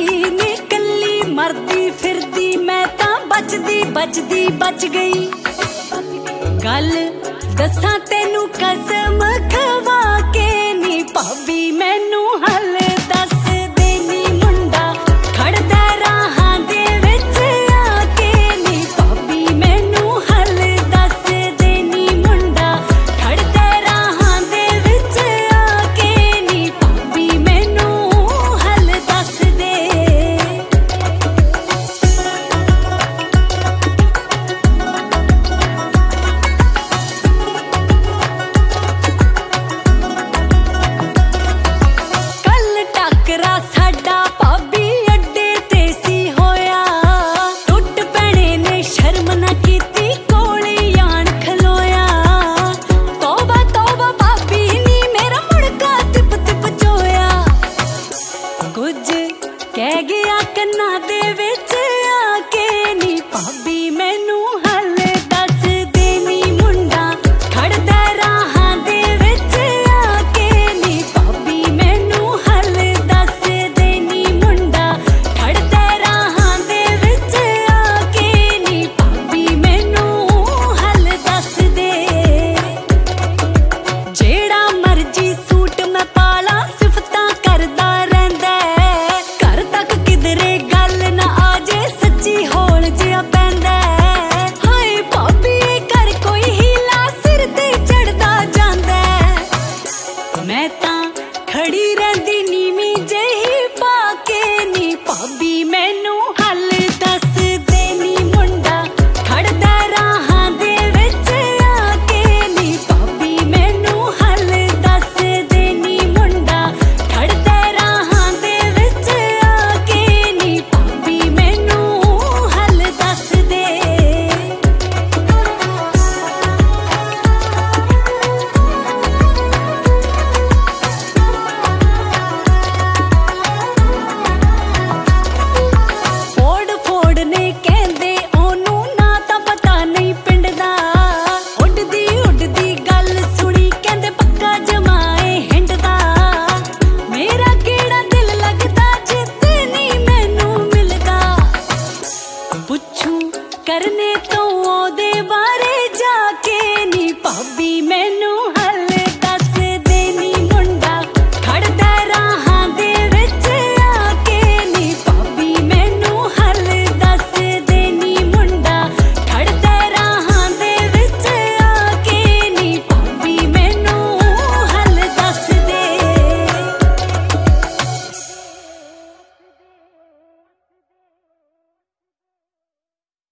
सी नी कल्ली मरदी फिरदी मैं तां बचदी बच गई। गल दसां तेनू कसम खवा के नी भाभी मैनू हल दस दे नी मुंडा खड़दा राहां दे विच आके नी भाभी मैनू हल दस दे नी मुंडा खड़दा राहां दे विच आके नी भाभी मैनू हल दस दे। साडा भाभी अड्डे ते सी होया टुट पैणे ने शर्म ना कीती कोली आण खलोया। तौबा भाभी नी मेरा मुड़का तिप चोया कुछ कह गया कन्ना दे विच आके नी भाभी मैनू हल दस दे नी मुंडा खड़दा राहां दे विच आके नी भाभी मैनू हल दस दे नी मुंडा खड़दा राहां दे विच आके नी भाभी मैनू हल दस दे। जेड़ा मर्जी सूट मैं पाला सिफतां करदा रहिंदा घर तक किधरे गल ना आजे सच्ची होल जिहा पैंदा। हाय भाभी कर कोई हीला सिर ते चढ़दा जांदा मैं तां खड़ी रहिंदी नीवीं जही पाके नी भाभी मैनू हल दस दे नी मुंडा खड़दा राहां दे विच आके नी भाभी मैनू हल दस दे नी मुंडा खड़दा राहां दे विच आके नी भाभी मैनू हल दस दे। फोड़ ने कहंदे ओनू ना तां पता नहीं पिंड दा उड़दी गल सुनी कहंदे पक्का जमाए हिंड दा। मेरा केड़ा दिल लगदा जित नहीं मैनू मिलदा पुछू करने तो